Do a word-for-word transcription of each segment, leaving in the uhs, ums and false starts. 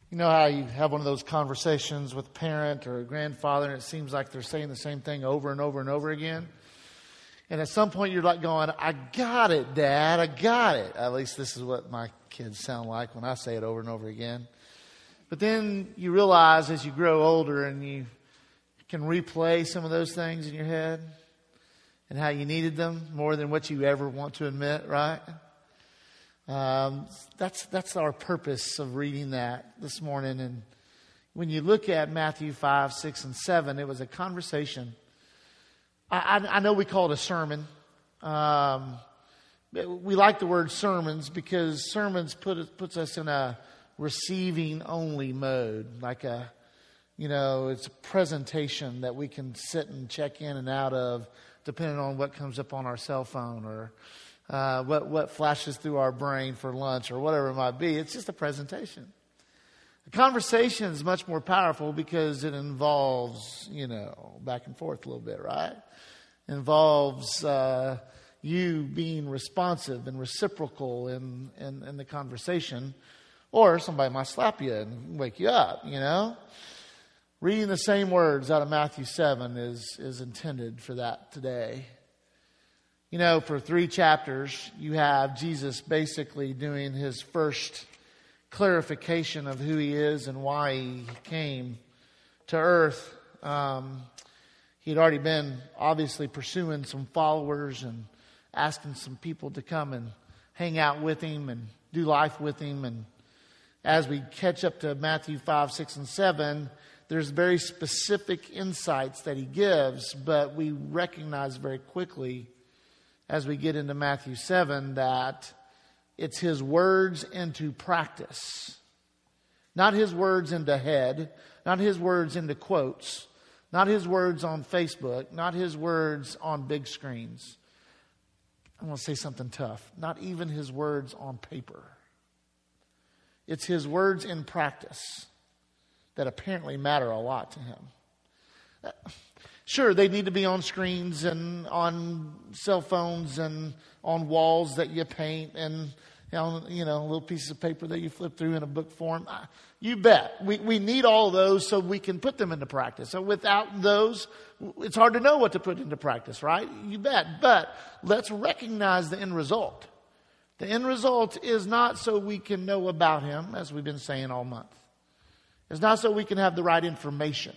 You know how you have one of those conversations with a parent or a grandfather and it seems like they're saying the same thing over and over and over again? And at some point you're like going, I got it, Dad, I got it. At least this is what my kids sound like when I say it over and over again. But then you realize as you grow older and you can replay some of those things in your head and how you needed them more than what you ever want to admit, right? Um, that's that's our purpose of reading that this morning. And when you look at Matthew five, six, and seven, it was a conversation. I, I, I know we call it a sermon. Um, we like the word sermons because sermons put puts us in a receiving only mode, like a, you know, it's a presentation that we can sit and check in and out of depending on what comes up on our cell phone or Uh, what what flashes through our brain for lunch or whatever it might be. It's just a presentation. The conversation is much more powerful because it involves, you know, back and forth a little bit, right? It involves uh, you being responsive and reciprocal in, in, in the conversation, or somebody might slap you and wake you up, you know? Reading the same words out of Matthew seven is, is intended for that today. You know, for three chapters, you have Jesus basically doing his first clarification of who he is and why he came to earth. Um, he'd already been obviously pursuing some followers and asking some people to come and hang out with him and do life with him. And as we catch up to Matthew five, six, and seven, there's very specific insights that he gives, but we recognize very quickly as we get into Matthew seven, that it's his words into practice. Not his words into head, not his words into quotes, not his words on Facebook, not his words on big screens. I want to say something tough. Not even his words on paper. It's his words in practice that apparently matter a lot to him. Sure, they need to be on screens and on cell phones and on walls that you paint and, you know, little pieces of paper that you flip through in a book form. You bet. We we need all of those so we can put them into practice. So without those, it's hard to know what to put into practice, right? You bet. But let's recognize the end result. The end result is not so we can know about him, as we've been saying all month. It's not so we can have the right information.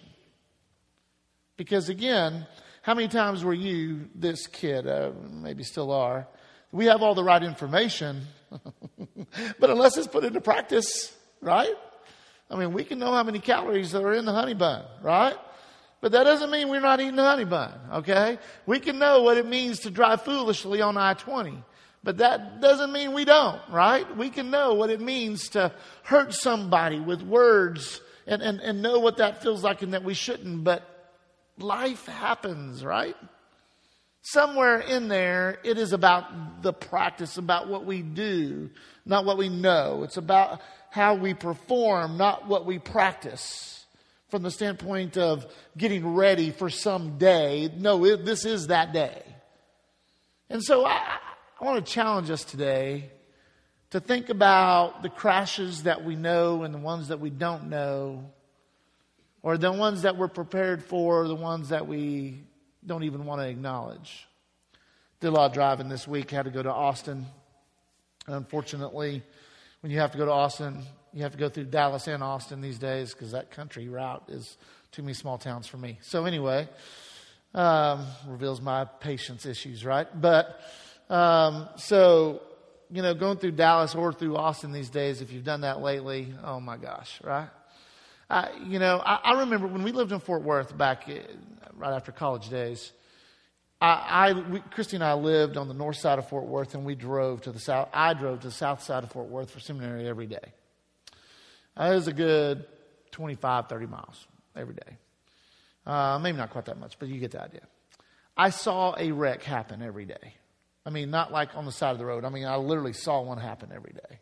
Because again, how many times were you this kid, uh, maybe still are, we have all the right information, but unless it's put into practice, right? I mean, we can know how many calories that are in the honey bun, right? But that doesn't mean we're not eating the honey bun, okay? We can know what it means to drive foolishly on I twenty, but that doesn't mean we don't, right? We can know what it means to hurt somebody with words and, and, and know what that feels like and that we shouldn't, but life happens, right? Somewhere in there, it is about the practice, about what we do, not what we know. It's about how we perform, not what we practice. From the standpoint of getting ready for some day. No, it, this is that day. And so I, I want to challenge us today to think about the crashes that we know and the ones that we don't know, or the ones that we're prepared for, or the ones that we don't even want to acknowledge. Did a lot of driving this week. Had to go to Austin. Unfortunately, when you have to go to Austin, you have to go through Dallas and Austin these days because that country route is too many small towns for me. So anyway, um, reveals my patience issues, right? But um, so, you know, going through Dallas or through Austin these days, if you've done that lately, oh my gosh, right? Uh, you know, I, I remember when we lived in Fort Worth back uh, right after college days. I, I we, Christy and I lived on the north side of Fort Worth, and we drove to the south. I drove to the south side of Fort Worth for seminary every day. Uh, it was a good twenty-five, thirty miles every day. Uh, maybe not quite that much, but you get the idea. I saw a wreck happen every day. I mean, not like on the side of the road. I mean, I literally saw one happen every day.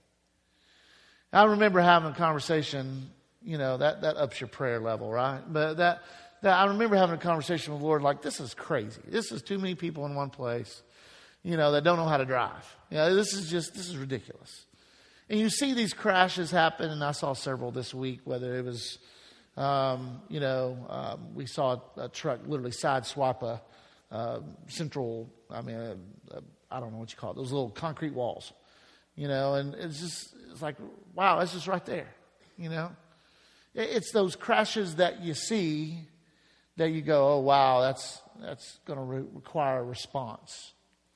I remember having a conversation. You know, that, that ups your prayer level, right? But that, that I remember having a conversation with the Lord like, this is crazy. This is too many people in one place, you know, that don't know how to drive. You know, this is just, this is ridiculous. And you see these crashes happen, and I saw several this week, whether it was, um, you know, um, we saw a, a truck literally sideswipe a uh, central, I mean, a, a, I don't know what you call it, those little concrete walls, you know, and it's just, it's like, wow, that's just right there, you know. It, it's those crashes that you see that you go, oh, wow, that's, that's going to re- require a response.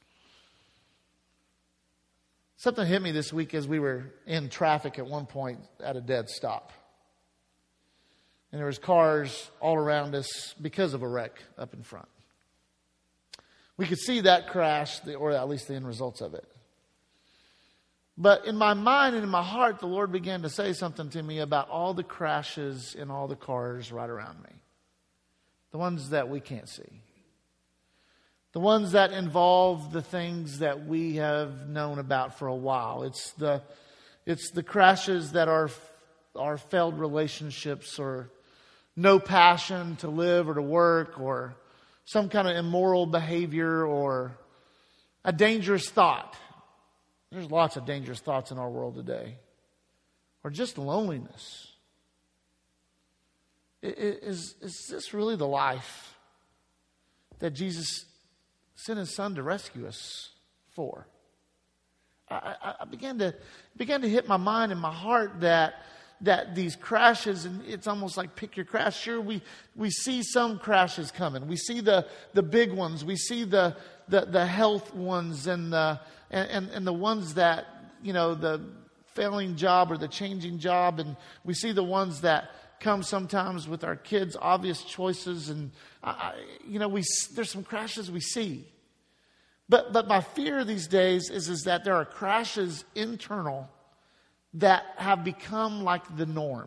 Something hit me this week as we were in traffic at one point at a dead stop. And there was cars all around us because of a wreck up in front. We could see that crash, or at least the end results of it. But in my mind and in my heart, the Lord began to say something to me about all the crashes in all the cars right around me. The ones that we can't see. The ones that involve the things that we have known about for a while. It's the, it's the crashes that are, are failed relationships, or no passion to live or to work, or some kind of immoral behavior, or a dangerous thought. There's lots of dangerous thoughts in our world today. Or just loneliness. Is, is this really the life that Jesus sent His Son to rescue us for? I, I, I began to began to hit my mind and my heart that that these crashes, and it's almost like pick your crash. Sure, we we see some crashes coming. We see the the big ones. We see the the, the health ones, and the and, and, and the ones that, you know, the failing job or the changing job, and we see the ones that come sometimes with our kids' obvious choices, and I, you know, we there's some crashes we see. But but my fear these days is is that there are crashes internal that have become like the norm,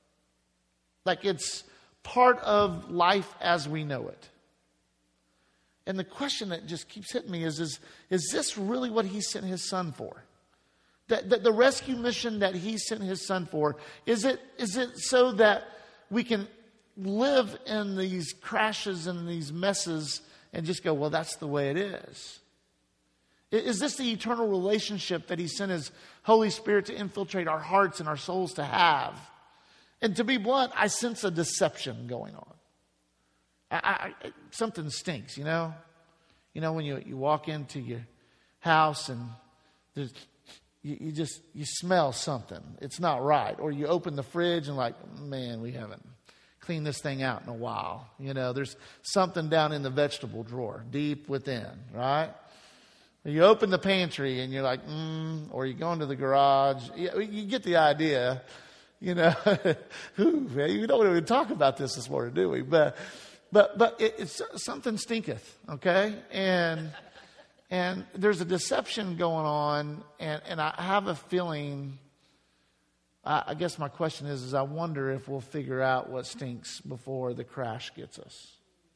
like it's part of life as we know it. And the question that just keeps hitting me is is is this really what He sent His Son for? That, that the rescue mission that He sent His Son for, is it is it so that we can live in these crashes and these messes and just go, well, that's the way it is? Is this the eternal relationship that He sent His Holy Spirit to infiltrate our hearts and our souls to have? And to be blunt, I sense a deception going on. I, I, something stinks, you know? You know, when you, you walk into your house and there's... You, you just, you smell something. It's not right. Or you open the fridge and like, man, we haven't cleaned this thing out in a while. You know, there's something down in the vegetable drawer, deep within, right? Or you open the pantry and you're like, mm, or you go into the garage. You, you get the idea, you know. Ooh, we don't even talk about this this morning, do we? But, but, but it, it's something stinketh, okay? And... And there's a deception going on, and, and I have a feeling, I, I guess my question is, is I wonder if we'll figure out what stinks before the crash gets us.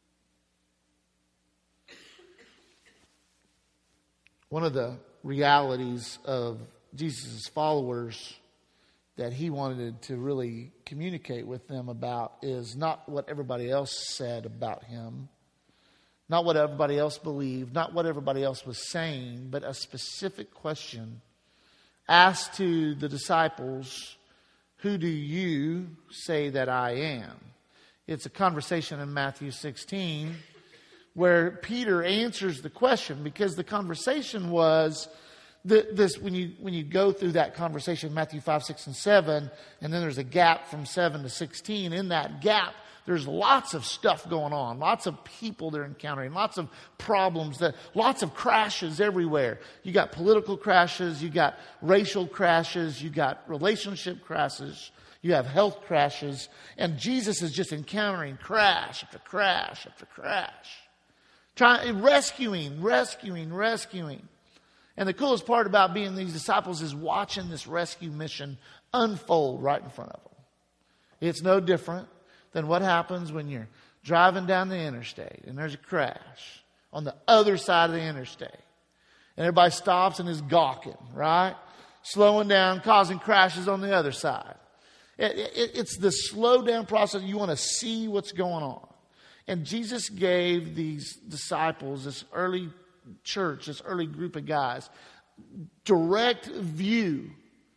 One of the realities of Jesus' followers that He wanted to really communicate with them about is not what everybody else said about Him, not what everybody else believed, not what everybody else was saying, but a specific question asked to the disciples, who do you say that I am? It's a conversation in Matthew sixteen where Peter answers the question, because the conversation was, the, this when you when you go through that conversation, Matthew five, six, and seven, and then there's a gap from seven to sixteen. In that gap, there's lots of stuff going on, lots of people they're encountering, lots of problems, that lots of crashes everywhere. You got political crashes, you got racial crashes, you got relationship crashes, you have health crashes, and Jesus is just encountering crash after crash after crash. Trying, rescuing, rescuing, rescuing. And the coolest part about being these disciples is watching this rescue mission unfold right in front of them. It's no different than what happens when you're driving down the interstate and there's a crash on the other side of the interstate. And everybody stops and is gawking, right? Slowing down, causing crashes on the other side. It, it, it's the slow down process. You want to see what's going on. And Jesus gave these disciples, this early church, this early group of guys, direct view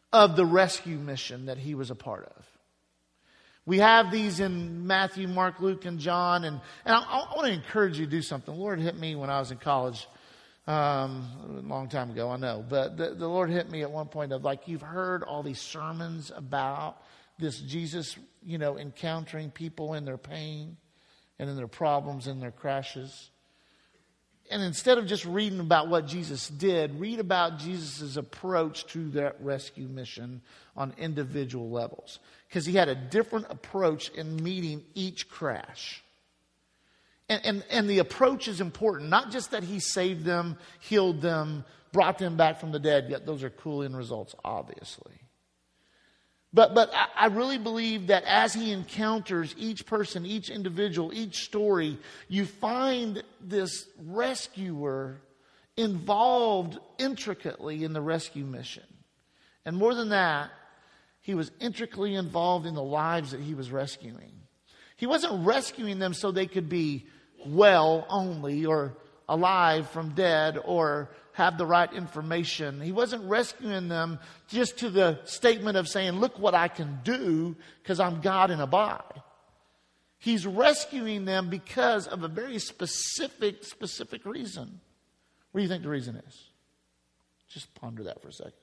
of the rescue mission that he was a part of. We have these in Matthew, Mark, Luke, and John. And, and I, I want to encourage you to do something. The Lord hit me when I was in college um, a long time ago, I know. But the, the Lord hit me at one point of like, you've heard all these sermons about this Jesus, you know, encountering people in their pain and in their problems and their crashes. And instead of just reading about what Jesus did, read about Jesus' approach to that rescue mission on individual levels. Because he had a different approach in meeting each crash. And, and, and the approach is important. Not just that he saved them, healed them, brought them back from the dead. Yet those are cool end results, obviously. But, but I, I really believe that as he encounters each person, each individual, each story, you find this rescuer involved intricately in the rescue mission. And more than that, he was intricately involved in the lives that he was rescuing. He wasn't rescuing them so they could be well only or alive from dead or have the right information. He wasn't rescuing them just to the statement of saying, look what I can do because I'm God in a body. He's rescuing them because of a very specific, specific reason. What do you think the reason is? Just ponder that for a second.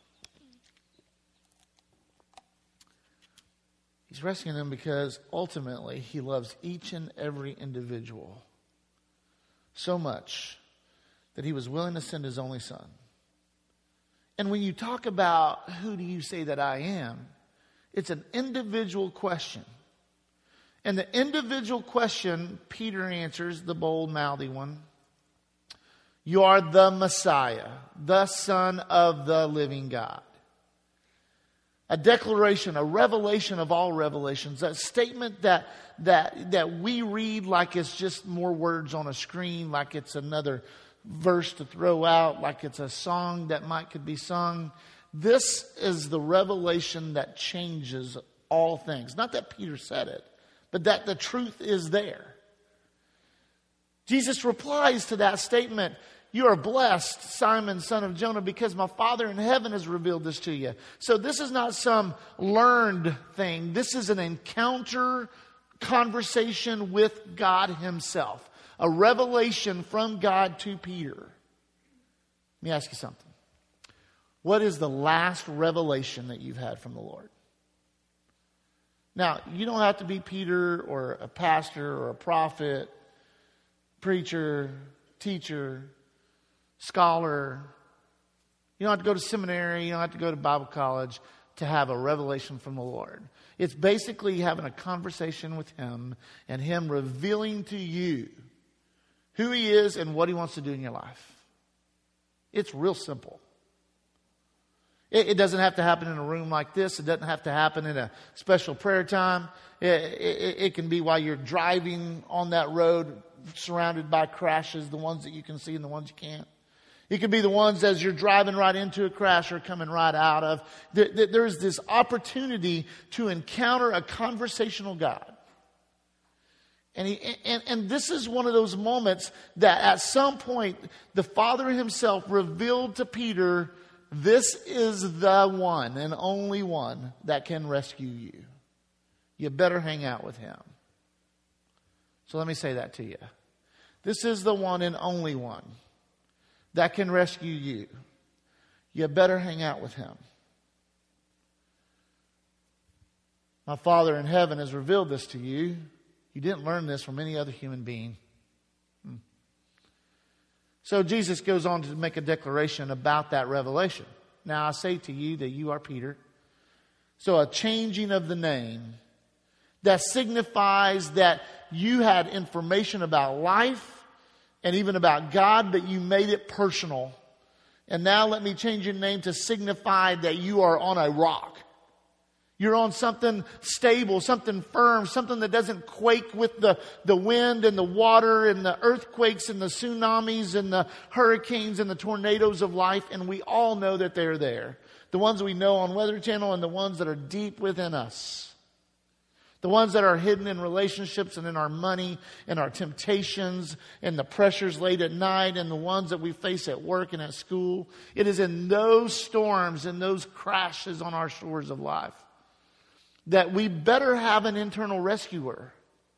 He's rescuing them because ultimately he loves each and every individual so much that he was willing to send his only son. And when you talk about who do you say that I am, it's an individual question. And the individual question, Peter answers, the bold, mouthy one. You are the Messiah, the Son of the living God. A declaration, a revelation of all revelations. A statement that, that, that we read like it's just more words on a screen, like it's another verse to throw out, like it's a song that might could be sung. This is the revelation that changes all things. Not that Peter said it, but that the truth is there. Jesus replies to that statement, you are blessed, Simon, son of Jonah, because my Father in heaven has revealed this to you. So this is not some learned thing. This is an encounter, conversation with God himself. A revelation from God to Peter. Let me ask you something. What is the last revelation that you've had from the Lord? Now, you don't have to be Peter or a pastor or a prophet, preacher, teacher, scholar. You don't have to go to seminary. You don't have to go to Bible college to have a revelation from the Lord. It's basically having a conversation with him and him revealing to you who he is and what he wants to do in your life. It's real simple. It, it doesn't have to happen in a room like this. It doesn't have to happen in a special prayer time. It, it, it can be while you're driving on that road surrounded by crashes, the ones that you can see and the ones you can't. It could be the ones as you're driving right into a crash or coming right out of. There, there's this opportunity to encounter a conversational God. And, he, and, and this is one of those moments that at some point the Father himself revealed to Peter, this is the one and only one that can rescue you. You better hang out with him. So let me say that to you. This is the one and only one that can rescue you. You better hang out with him. My Father in heaven has revealed this to you. You didn't learn this from any other human being. Hmm. So Jesus goes on to make a declaration about that revelation. Now I say to you that you are Peter. So a changing of the name that signifies that you had information about life and even about God, but you made it personal. And now let me change your name to signify that you are on a rock. You're on something stable, something firm, something that doesn't quake with the, the wind and the water and the earthquakes and the tsunamis and the hurricanes and the tornadoes of life. And we all know that they're there. The ones we know on Weather Channel and the ones that are deep within us. The ones that are hidden in relationships and in our money and our temptations and the pressures late at night and the ones that we face at work and at school. It is in those storms and those crashes on our shores of life that we better have an internal rescuer.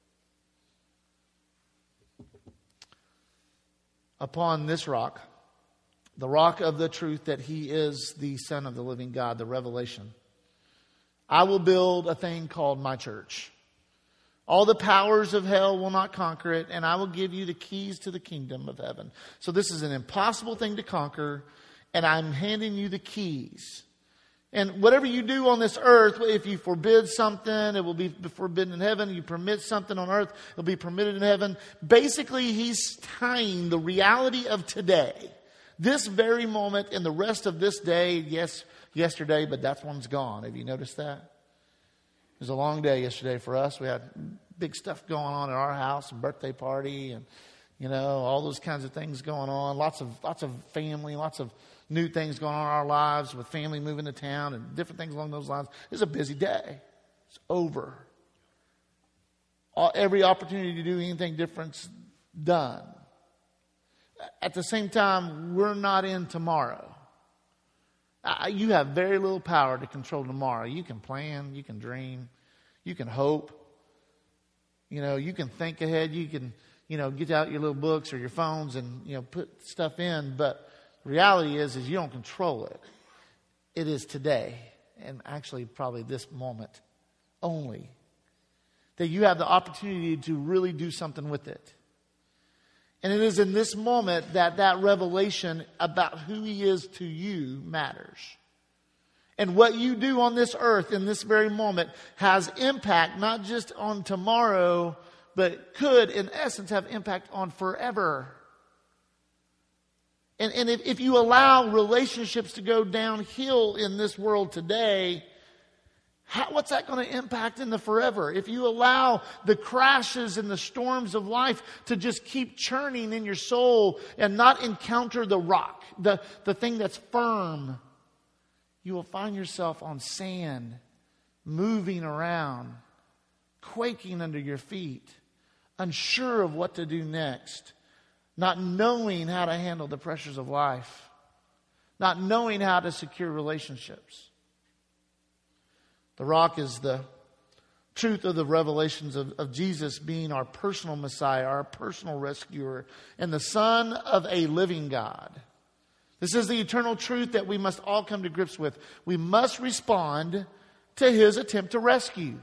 Upon this rock, the rock of the truth that He is the Son of the living God, the revelation, I will build a thing called my church. All the powers of hell will not conquer it, and I will give you the keys to the kingdom of heaven. So this is an impossible thing to conquer, and I'm handing you the keys. And whatever you do on this earth, if you forbid something, it will be forbidden in heaven. You permit something on earth, it will be permitted in heaven. Basically, He's tying the reality of today, this very moment, and the rest of this day, yes, yesterday, but that one's gone. Have you noticed that? It was a long day yesterday for us. We had big stuff going on at our house, a birthday party, and you know, all those kinds of things going on. Lots of lots of family, lots of new things going on in our lives with family moving to town and different things along those lines. It's a busy day. It's over. All, every opportunity to do anything different's done. At the same time, we're not in tomorrow. Uh, you have very little power to control tomorrow. You can plan, you can dream, you can hope. You know, you can think ahead. You can, you know, get out your little books or your phones and, you know, put stuff in. But the reality is, is you don't control it. It is today, and actually probably this moment only, that you have the opportunity to really do something with it. And it is in this moment that that revelation about who He is to you matters. And what you do on this earth in this very moment has impact not just on tomorrow, but could in essence have impact on forever. And, and if, if you allow relationships to go downhill in this world today, How, what's that going to impact in the forever? If you allow the crashes and the storms of life to just keep churning in your soul and not encounter the rock, the, the thing that's firm, you will find yourself on sand, moving around, quaking under your feet, unsure of what to do next, not knowing how to handle the pressures of life, not knowing how to secure relationships. The rock is the truth of the revelations of, of Jesus being our personal Messiah, our personal rescuer, and the Son of a living God. This is the eternal truth that we must all come to grips with. We must respond to His attempt to rescue.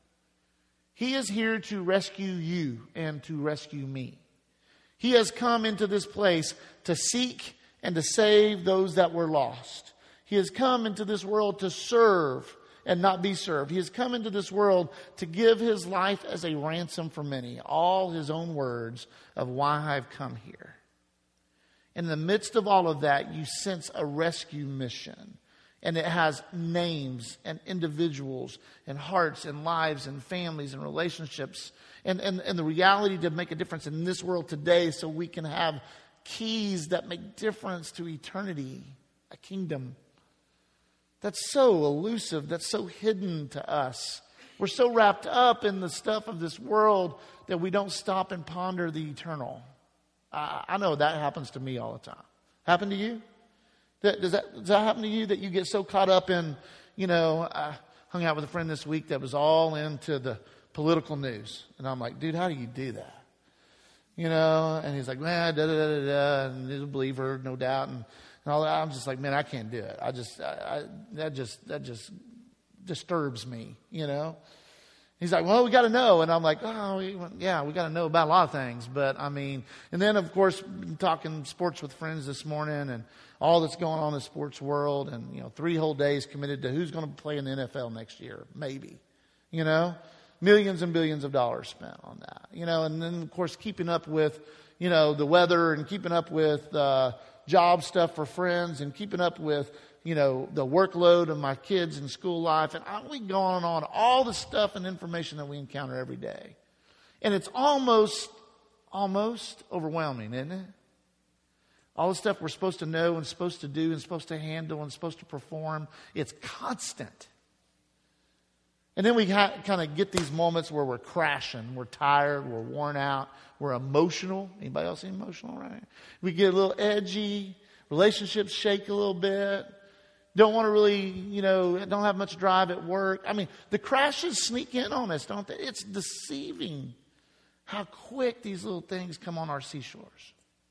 He is here to rescue you and to rescue me. He has come into this place to seek and to save those that were lost. He has come into this world to serve and not be served. He has come into this world to give His life as a ransom for many. All His own words of why I've come here. In the midst of all of that, you sense a rescue mission. And it has names and individuals and hearts and lives and families and relationships. And, and, and the reality to make a difference in this world today so we can have keys that make difference to eternity, a kingdom. That's so elusive, that's so hidden to us. We're so wrapped up in the stuff of this world that we don't stop and ponder the eternal. I, I know that happens to me all the time. Happen to you? That, does, that, does that happen to you that you get so caught up in, you know, I hung out with a friend this week that was all into the political news. And I'm like, dude, how do you do that? You know, and he's like, man, da da da da da, and he's a believer, no doubt. And And all that. I'm just like, man, I can't do it. I just, I, I, that just, that just disturbs me, you know. He's like, well, we got to know. And I'm like, oh, yeah, we got to know about a lot of things. But I mean, and then of course, talking sports with friends this morning and all that's going on in the sports world, and, you know, three whole days committed to who's going to play in the N F L next year. Maybe, you know, millions and billions of dollars spent on that, you know, and then of course, keeping up with, you know, the weather and keeping up with, uh, job stuff for friends and keeping up with, you know, the workload of my kids in school life. And we go on and on, all the stuff and information that we encounter every day. And it's almost, almost overwhelming, isn't it? All the stuff we're supposed to know and supposed to do and supposed to handle and supposed to perform. It's constant. And then we ha- kind of get these moments where we're crashing. We're tired. We're worn out. We're emotional. Anybody else emotional, right? We get a little edgy. Relationships shake a little bit. Don't want to really, you know, don't have much drive at work. I mean, the crashes sneak in on us, don't they? It's deceiving how quick these little things come on our seashores.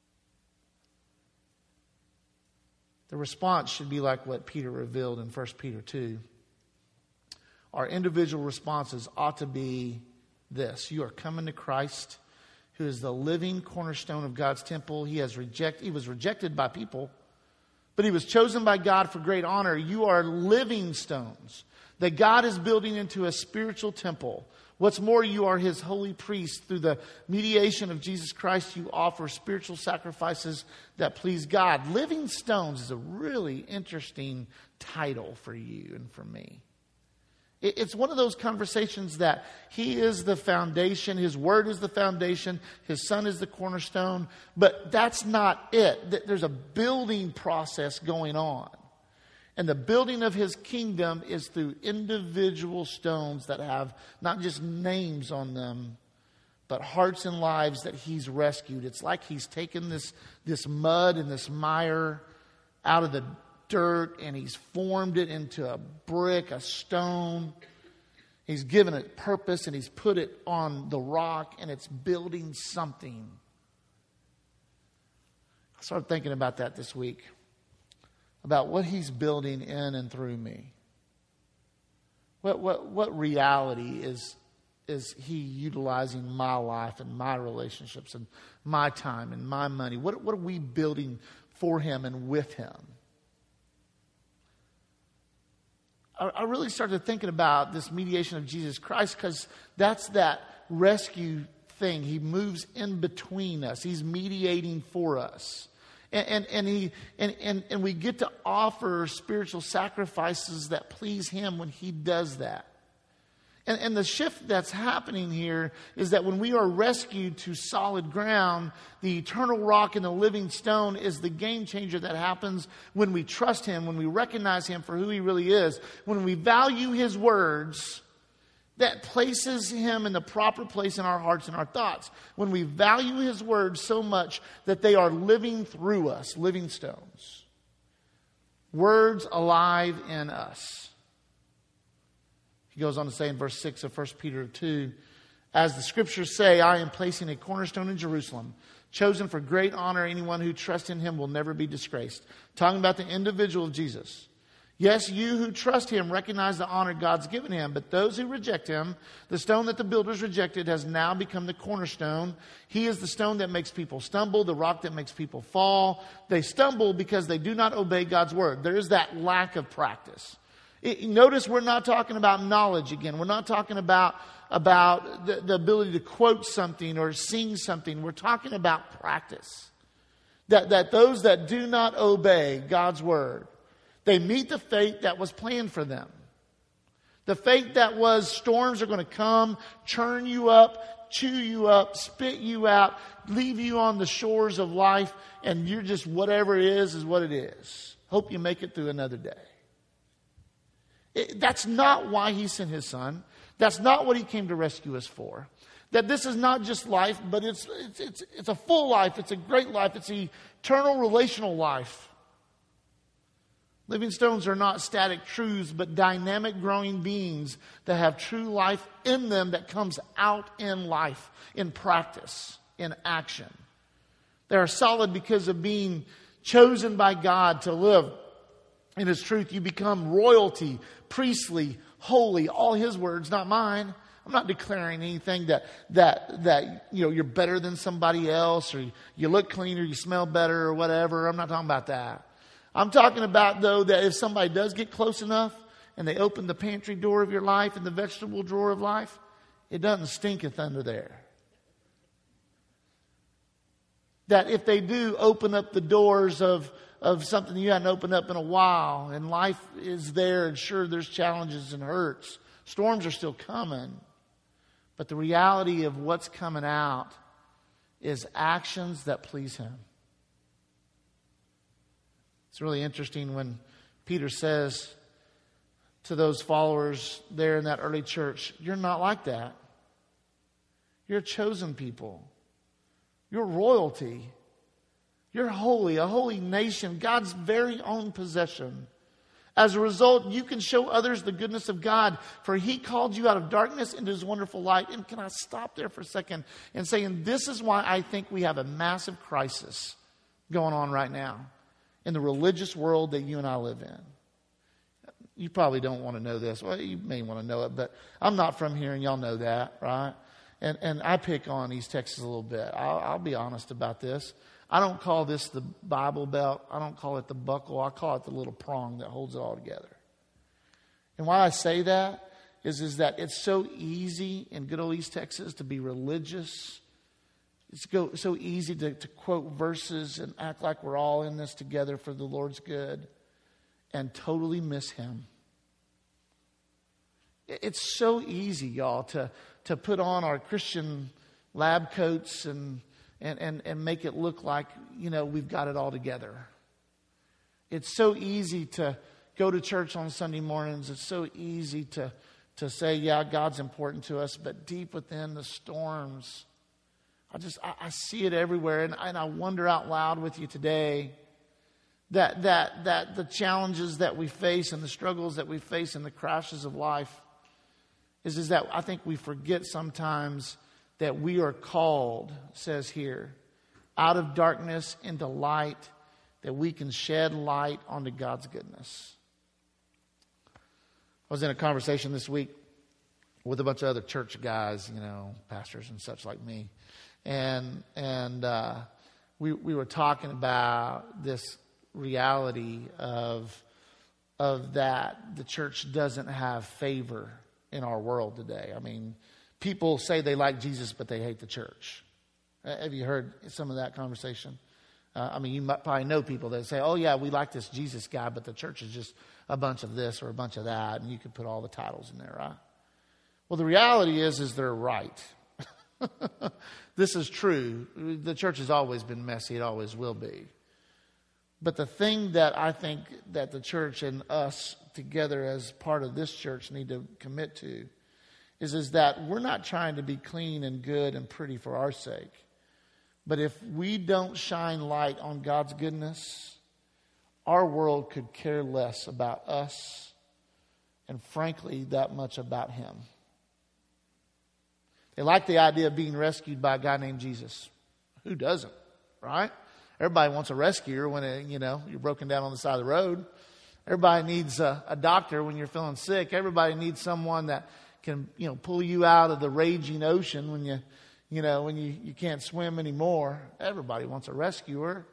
The response should be like what Peter revealed in First Peter two. Our individual responses ought to be this. You are coming to Christ, who is the living cornerstone of God's temple. He has reject, he was rejected by people, but he was chosen by God for great honor. You are living stones that God is building into a spiritual temple. What's more, you are his holy priest. Through the mediation of Jesus Christ, you offer spiritual sacrifices that please God. Living stones is a really interesting title for you and for me. It's one of those conversations that he is the foundation, his word is the foundation, his son is the cornerstone, but that's not it. There's a building process going on. And the building of his kingdom is through individual stones that have not just names on them, but hearts and lives that he's rescued. It's like he's taken this, this mud and this mire out of the dirt and he's formed it into a brick, a stone. He's given it purpose and he's put it on the rock and it's building something. I started thinking about that this week, about what he's building in and through me. What what what reality is is he utilizing my life and my relationships and my time and my money? What what are we building for him and with him? I really started thinking about this mediation of Jesus Christ because that's that rescue thing. He moves in between us. He's mediating for us. And, and, and, he, and, and, and we get to offer spiritual sacrifices that please him when he does that. And, and the shift that's happening here is that when we are rescued to solid ground, the eternal rock and the living stone is the game changer that happens when we trust him, when we recognize him for who he really is, when we value his words. That places him in the proper place in our hearts and our thoughts. When we value his words so much that they are living through us, living stones. Words alive in us. He goes on to say in verse six of First Peter two, as the scriptures say, I am placing a cornerstone in Jerusalem, chosen for great honor. Anyone who trusts in him will never be disgraced. Talking about the individual of Jesus. Yes, you who trust him recognize the honor God's given him, but those who reject him, the stone that the builders rejected has now become the cornerstone. He is the stone that makes people stumble, the rock that makes people fall. They stumble because they do not obey God's word. There is that lack of practice. It, notice we're not talking about knowledge again. We're not talking about, about the, the ability to quote something or sing something. We're talking about practice. That, that those that do not obey God's word, they meet the fate that was planned for them. The fate that was storms are going to come, churn you up, chew you up, spit you out, leave you on the shores of life, and you're just whatever it is, is what it is. Hope you make it through another day. It, that's not why he sent his son. That's not what he came to rescue us for. That this is not just life, but it's it's it's, it's a full life. It's a great life. It's an eternal relational life. Living stones are not static truths, but dynamic growing beings that have true life in them that comes out in life, in practice, in action. They are solid because of being chosen by God to live in his truth. You become royalty, priestly, holy, all his words, not mine. I'm not declaring anything that, that, that, you know, you're better than somebody else or you look cleaner, you smell better or whatever. I'm not talking about that. I'm talking about, though, that if somebody does get close enough and they open the pantry door of your life and the vegetable drawer of life, it doesn't stinketh under there. That if they do open up the doors of, of something you hadn't opened up in a while and life is there and sure there's challenges and hurts, storms are still coming. But the reality of what's coming out is actions that please him. It's really interesting when Peter says to those followers there in that early church, you're not like that. You're a chosen people. You're royalty. You're holy, a holy nation, God's very own possession. As a result, you can show others the goodness of God, for He called you out of darkness into His wonderful light. And can I stop there for a second and say, and this is why I think we have a massive crisis going on right now in the religious world that you and I live in. You probably don't want to know this. Well, you may want to know it, but I'm not from here, and y'all know that, right? And and I pick on East Texas a little bit. I'll, I'll be honest about this. I don't call this the Bible belt. I don't call it the buckle. I call it the little prong that holds it all together. And why I say that is, is that it's so easy in good old East Texas to be religious. It's go, so easy to, to quote verses and act like we're all in this together for the Lord's good and totally miss Him. It's so easy, y'all, to, to put on our Christian lab coats and, and, and, and make it look like, you know, we've got it all together. It's so easy to go to church on Sunday mornings. It's so easy to, to say, yeah, God's important to us, but deep within the storms, I just, I, I see it everywhere. And, and I wonder out loud with you today that, that, that the challenges that we face and the struggles that we face and the crashes of life is, is that I think we forget sometimes that we are called, says here, out of darkness into light, that we can shed light onto God's goodness. I was in a conversation this week with a bunch of other church guys, you know, pastors and such like me. And and uh, we we were talking about this reality of of that the church doesn't have favor in our world today. I mean, people say they like Jesus, but they hate the church. Have you heard some of that conversation? Uh, I mean, you might probably know people that say, oh, yeah, we like this Jesus guy, but the church is just a bunch of this or a bunch of that, and you could put all the titles in there, right? Well, the reality is, is they're right. This is true. The church has always been messy. It always will be. But the thing that I think that the church and us together as part of this church need to commit to is, is that we're not trying to be clean and good and pretty for our sake. But if we don't shine light on God's goodness, our world could care less about us and, frankly, that much about Him. They like the idea of being rescued by a guy named Jesus. Who doesn't, right? Everybody wants a rescuer when, it, you know, you're broken down on the side of the road. Everybody needs a, a doctor when you're feeling sick. Everybody needs someone that can, you know, pull you out of the raging ocean when you, you know, when you, you can't swim anymore. Everybody wants a rescuer.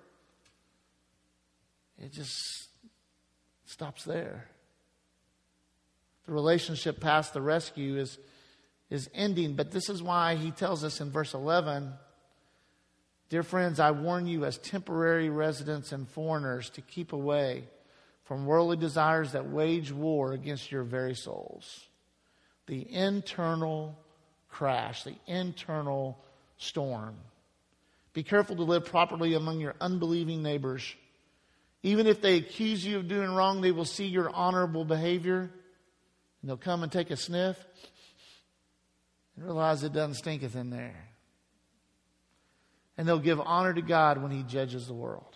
It just stops there. The relationship past the rescue is is ending. But this is why he tells us in verse eleven, dear friends, I warn you as temporary residents and foreigners to keep away from worldly desires that wage war against your very souls. The internal crash, the internal storm. Be careful to live properly among your unbelieving neighbors. Even if they accuse you of doing wrong, they will see your honorable behavior, and they'll come and take a sniff and realize it doesn't stinketh in there. And they'll give honor to God when He judges the world.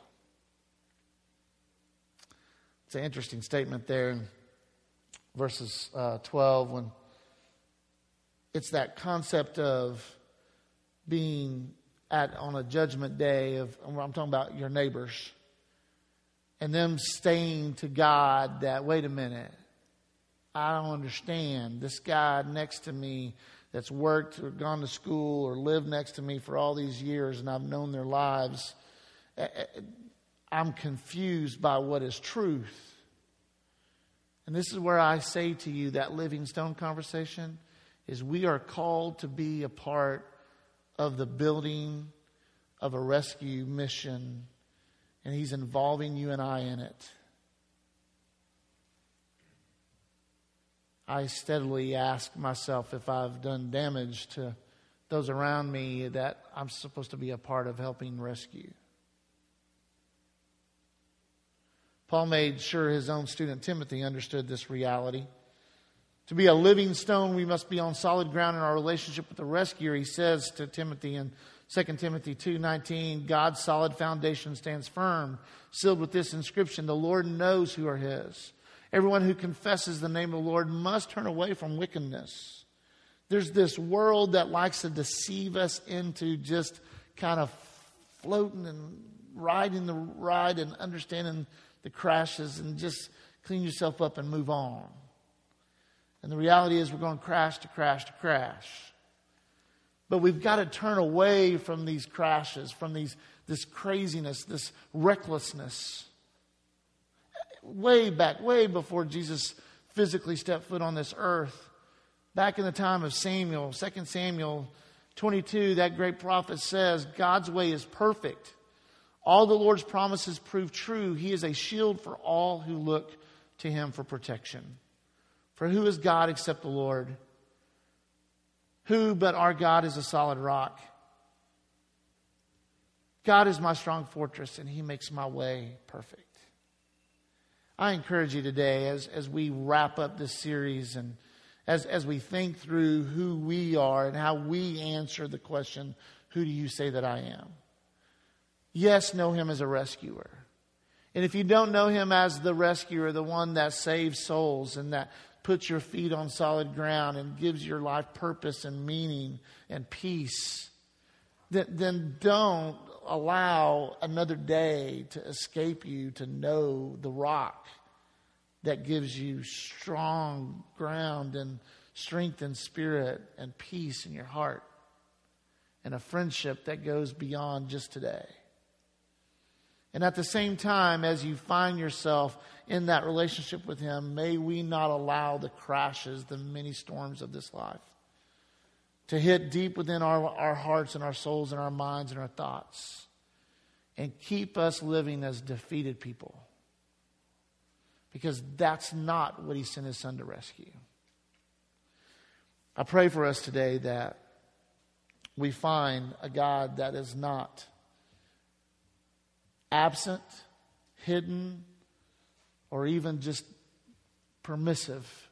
It's an interesting statement there in verses uh, twelve, when it's that concept of being at on a judgment day of, I'm talking about your neighbors, and them saying to God that, wait a minute, I don't understand. This guy next to me that's worked or gone to school or lived next to me for all these years, and I've known their lives, I'm confused by what is truth. And this is where I say to you that Living Stone conversation is, we are called to be a part of the building of a rescue mission, and He's involving you and I in it. I steadily ask myself if I've done damage to those around me that I'm supposed to be a part of helping rescue. Paul made sure his own student Timothy understood this reality. To be a living stone, we must be on solid ground in our relationship with the rescuer. He says to Timothy in Second Timothy two nineteen, God's solid foundation stands firm, sealed with this inscription, the Lord knows who are his. Everyone who confesses the name of the Lord must turn away from wickedness. There's this world that likes to deceive us into just kind of floating and riding the ride and understanding the crashes and just clean yourself up and move on. And the reality is we're going crash to crash to crash. But we've got to turn away from these crashes, from these this craziness, this recklessness. Way back, way before Jesus physically stepped foot on this earth, back in the time of Samuel, Second Samuel twenty-two, that great prophet says, God's way is perfect. All the Lord's promises prove true. He is a shield for all who look to him for protection. For who is God except the Lord? Who but our God is a solid rock? God is my strong fortress, and he makes my way perfect. I encourage you today as, as we wrap up this series and as, as we think through who we are and how we answer the question, who do you say that I am? Yes, know him as a rescuer. And if you don't know him as the rescuer, the one that saves souls and that puts your feet on solid ground and gives your life purpose and meaning and peace, then, then don't allow another day to escape you to know the rock that gives you strong ground and strength and spirit and peace in your heart and a friendship that goes beyond just today. And at the same time, as you find yourself in that relationship with him, may we not allow the crashes, the many storms of this life to hit deep within our, our hearts and our souls and our minds and our thoughts and keep us living as defeated people. Because that's not what he sent his son to rescue. I pray for us today that we find a God that is not absent, hidden, or even just permissive,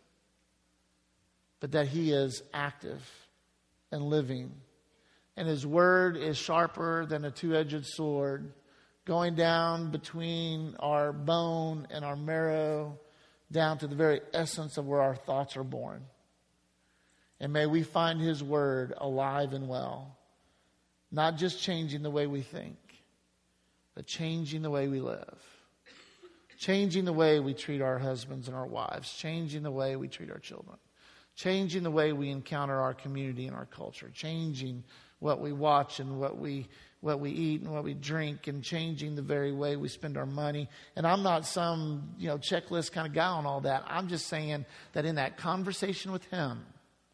but that he is active and living. And his word is sharper than a two-edged sword, going down between our bone and our marrow, down to the very essence of where our thoughts are born. And may we find his word alive and well, not just changing the way we think, but changing the way we live. Changing the way we treat our husbands and our wives. Changing the way we treat our children. Changing the way we encounter our community and our culture. Changing what we watch and what we what we eat and what we drink, and changing the very way we spend our money. And I'm not some, you know, checklist kind of guy on all that. I'm just saying that in that conversation with him,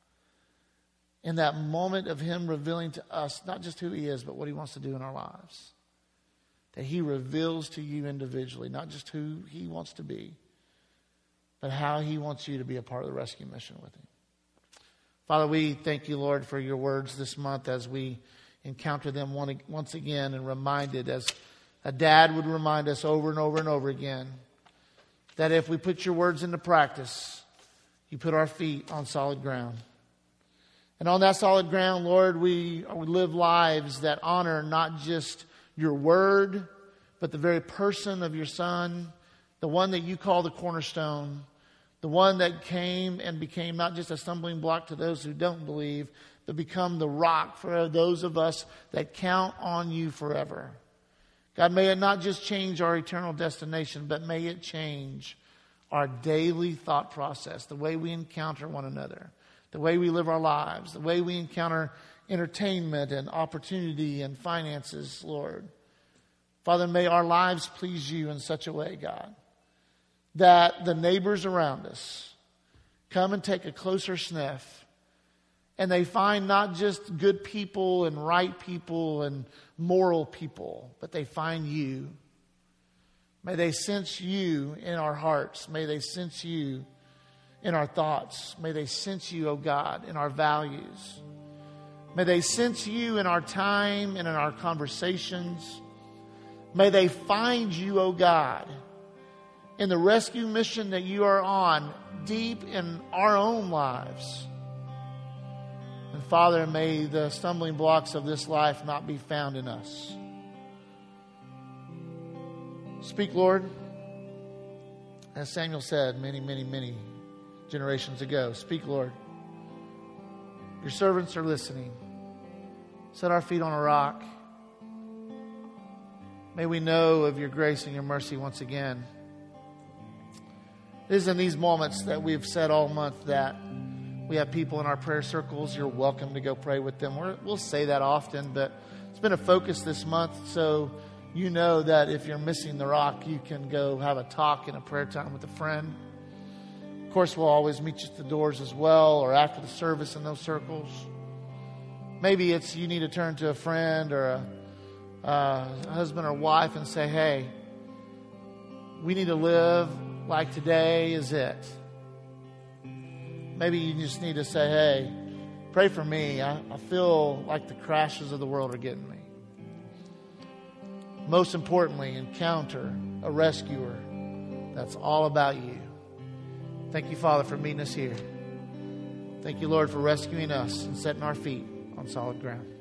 in that moment of him revealing to us not just who he is, but what he wants to do in our lives, that he reveals to you individually, not just who he wants to be, but how he wants you to be a part of the rescue mission with him. Father, we thank you, Lord, for your words this month as we encounter them one, once again and reminded, as a dad would remind us over and over and over again, that if we put your words into practice, you put our feet on solid ground. And on that solid ground, Lord, we, we live lives that honor not just your word, but the very person of your Son, the one that you call the cornerstone, the one that came and became not just a stumbling block to those who don't believe, but become the rock for those of us that count on you forever. God, may it not just change our eternal destination, but may it change our daily thought process, the way we encounter one another, the way we live our lives, the way we encounter entertainment and opportunity and finances, Lord. Father, may our lives please you in such a way, God, that the neighbors around us come and take a closer sniff, and they find not just good people and right people and moral people, but they find you. May they sense you in our hearts. May they sense you in our thoughts. May they sense you, oh God, in our values. May they sense you in our time and in our conversations. May they find you, oh God, in the rescue mission that you are on deep in our own lives. And Father, may the stumbling blocks of this life not be found in us. Speak, Lord. As Samuel said many, many, many generations ago, speak, Lord. Your servants are listening. Set our feet on a rock. May we know of your grace and your mercy once again. It is in these moments that we've said all month that we have people in our prayer circles. You're welcome to go pray with them. We're, we'll say that often, but it's been a focus this month. So you know that if you're missing the rock, you can go have a talk in a prayer time with a friend. Of course, we'll always meet you at the doors as well or after the service in those circles. Maybe it's you need to turn to a friend or a, a husband or wife and say, hey, we need to live like today is it. Maybe you just need to say, hey, pray for me. I, I feel like the crashes of the world are getting me. Most importantly, encounter a rescuer that's all about you. Thank you, Father, for meeting us here. Thank you, Lord, for rescuing us and setting our feet on solid ground.